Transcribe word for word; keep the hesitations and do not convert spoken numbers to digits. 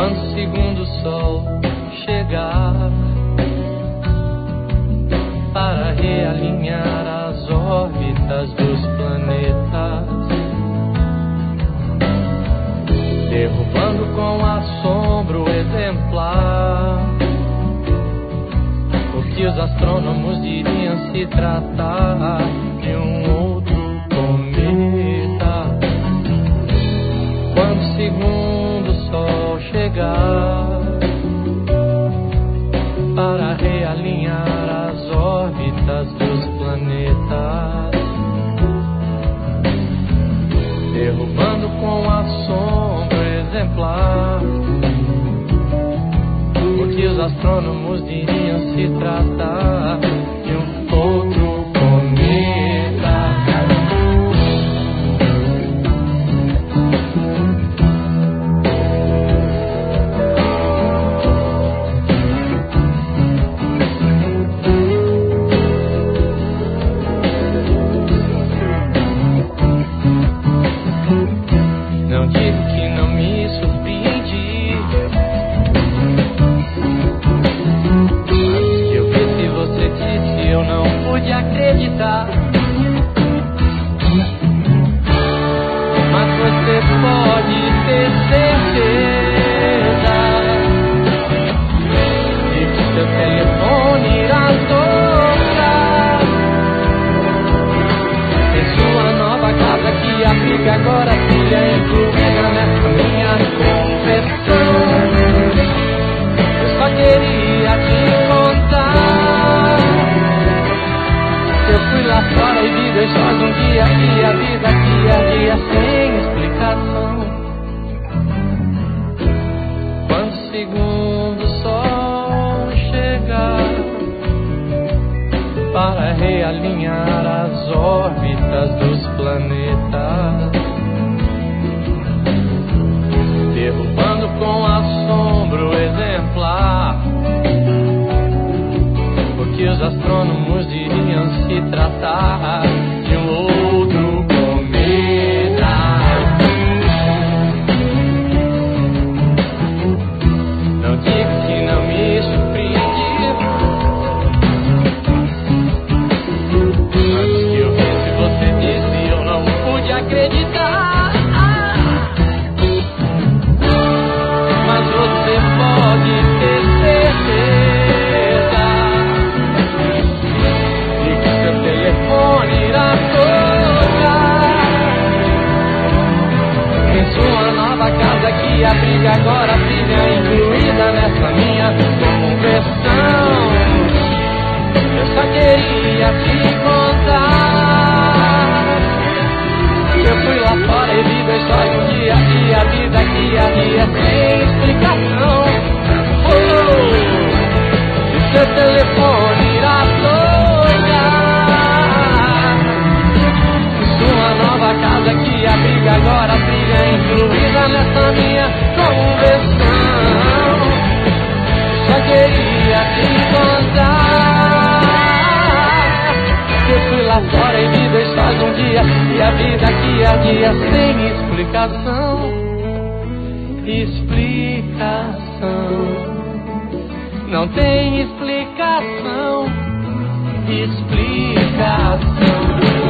Quando o segundo sol chegar para realinhar as órbitas dos planetas, derrubando com assombro exemplar o que os astrônomos diriam se tratar de um outro cometa. Quando o segundo sol chegar para realinhar as órbitas dos planetas, derrubando com assombro exemplar o que os astrônomos diriam se tratar de um outro cometa. Não digo que não me surpreendi, antes que eu visse você disse eu não pude acreditar. Mas você pode ter certeza de que seu telefone irá tocar em sua nova casa que abriga agora filha incluída nessa minha conversão. Eu só queria te contar que eu fui lá fora e vi dois sóis um dia e a vida que havia sem explicação. Quando o segundo sol chegar para realinhar as órbitas dos planetas, derrubando com assombro exemplar o que os astrônomos diriam se tratar de um outro cometa. Não digo que não me surpreendi, antes que eu visse você disse eu não pude acreditar. Mas você pode ter certeza de que seu telefone irá tocar em sua nova casa que abriga agora filha incluída nessa minha conversão. Eu só queria te contar que eu fui lá fora e vi dois sóis um dia e a vida que havia sem explicação. Oh, e seu telefone irá tocar em sua nova casa que abriga agora filha incluída nessa minha conversão. Só queria te contar que eu fui lá fora e vi dois sóis um dia e a vida que havia sem explicação. Explicação não tem explicação. Explicação.